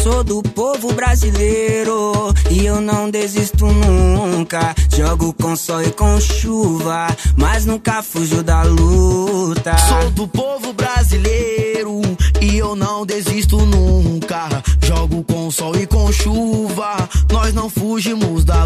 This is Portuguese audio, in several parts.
Sou do povo brasileiro e eu não desisto nunca. Jogo com sol e com chuva, mas nunca fujo da luta. Sou do povo brasileiro e eu não desisto nunca. Jogo com sol e com chuva, nós não fugimos da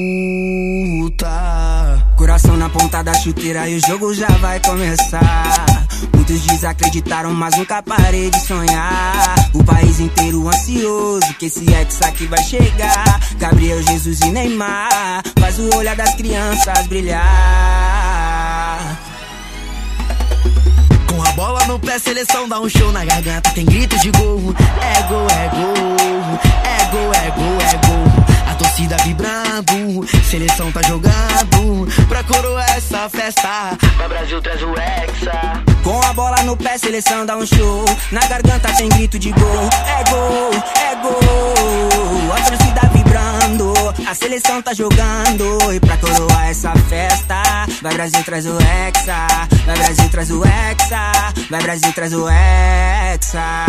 luta. Coração na ponta da chuteira e o jogo já vai começar. Muitos desacreditaram, mas nunca parei de sonhar. O país inteiro ansioso que esse hexa aqui vai chegar. Gabriel, Jesus e Neymar, faz o olhar das crianças brilhar. Com a bola no pé, seleção dá um show na garganta. Tem grito de gol, é gol, é gol. É gol, é gol, é gol. A torcida vibrando, seleção tá jogando pra coroar essa festa. Vai Brasil, traz o hexa. Com a bola no pé, seleção dá um show. Na garganta tem grito de gol. É gol, é gol. A torcida vibrando, a seleção tá jogando. E pra coroar essa festa, vai Brasil, traz o hexa. Vai Brasil, traz o hexa. Vai Brasil, traz o hexa.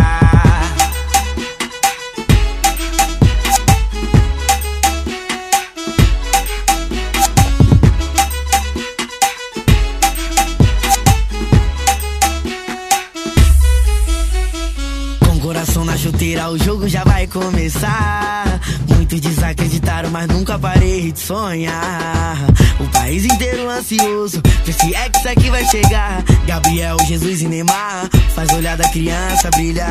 Coração na chuteira, o jogo já vai começar. Muitos desacreditaram, mas nunca parei de sonhar. O país inteiro ansioso, esse hexa que vai chegar. Gabriel, Jesus e Neymar, faz o olhar da criança brilhar.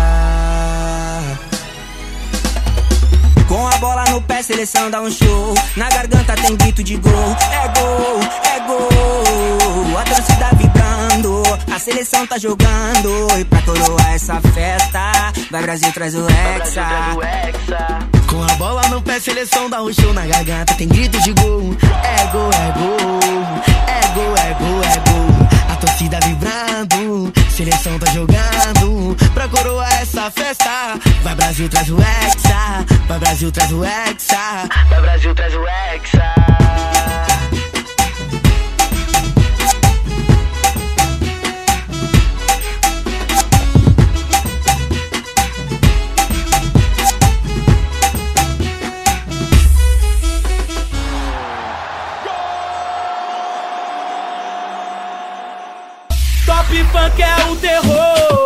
Com a bola no pé, seleção dá um show. Na garganta tem grito de gol. É gol, é gol. A torcida vibrando, a seleção tá jogando. E pra coroar essa festa, vai Brasil, traz o hexa. Com a bola no pé, seleção dá um show na garganta. Tem grito de gol. É gol, é gol. É gol, é gol, é gol. A torcida vibrando, seleção tá jogando pra coroar essa festa. Vai Brasil, traz o hexa. Vai Brasil, traz o hexa. Vai Brasil, traz o hexa. Top Funk é o terror.